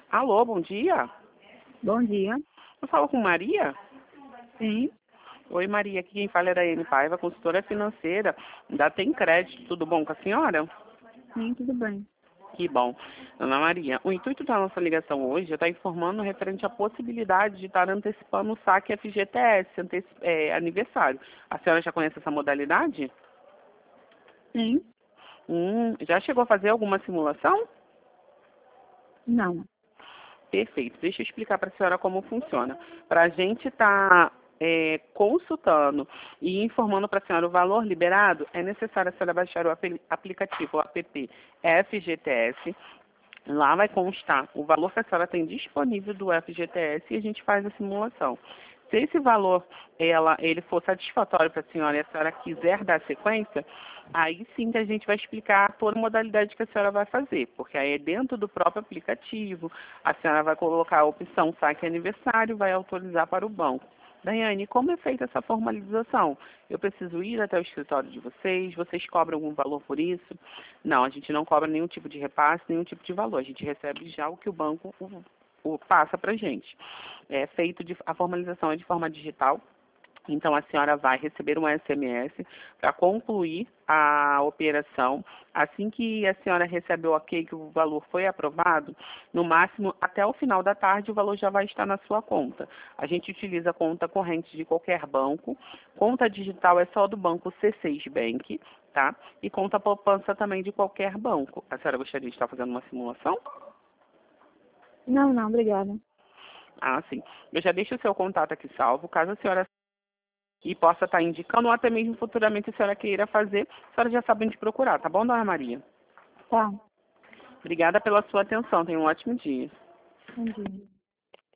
Alô, bom dia. Bom dia. Eu falo com Maria? Sim, Oi, Maria. Aqui quem fala é da Daiane Paiva, consultora financeira da Tem Crédito. Tudo bom com a senhora? sim, tudo bem. Que bom. Dona Maria, o intuito da nossa ligação hoje é estar informando referente à possibilidade de estar antecipando o saque FGTS, aniversário. A senhora já conhece essa modalidade? Sim, Já chegou a fazer alguma simulação? não. Perfeito. Deixa eu explicar para a senhora como funciona. Para a gente estar consultando e informando para a senhora o valor liberado, é necessário a senhora baixar o aplicativo, o app FGTS. Lá vai constar o valor que a senhora tem disponível do FGTS e a gente faz a simulação. Se esse valor ele for satisfatório para a senhora e a senhora quiser dar sequência, aí sim que a gente vai explicar toda a modalidade que a senhora vai fazer, porque aí é dentro do próprio aplicativo, a senhora vai colocar a opção saque aniversário, vai autorizar para o banco. Daiane, como é feita essa formalização? Eu preciso ir até o escritório de vocês? Vocês cobram algum valor por isso? Não, a gente não cobra nenhum tipo de repasse, nenhum tipo de valor. A gente recebe já o que o banco passa para a gente. A formalização é de forma digital. Então, a senhora vai receber um SMS para concluir a operação. Assim que a senhora recebe o ok que o valor foi aprovado, no máximo até o final da tarde o valor já vai estar na sua conta. A gente utiliza conta corrente de qualquer banco. Conta digital é só do banco C6 Bank, tá? E conta poupança também de qualquer banco. A senhora gostaria de estar fazendo uma simulação? Não, não, obrigada. Ah, sim. Eu já deixo o seu contato aqui salvo. Caso a senhora e possa estar indicando, ou até mesmo futuramente a senhora queira fazer, a senhora já sabe onde procurar, tá bom, dona Maria? Tá, Obrigada pela sua atenção, tenha um ótimo dia. bom dia.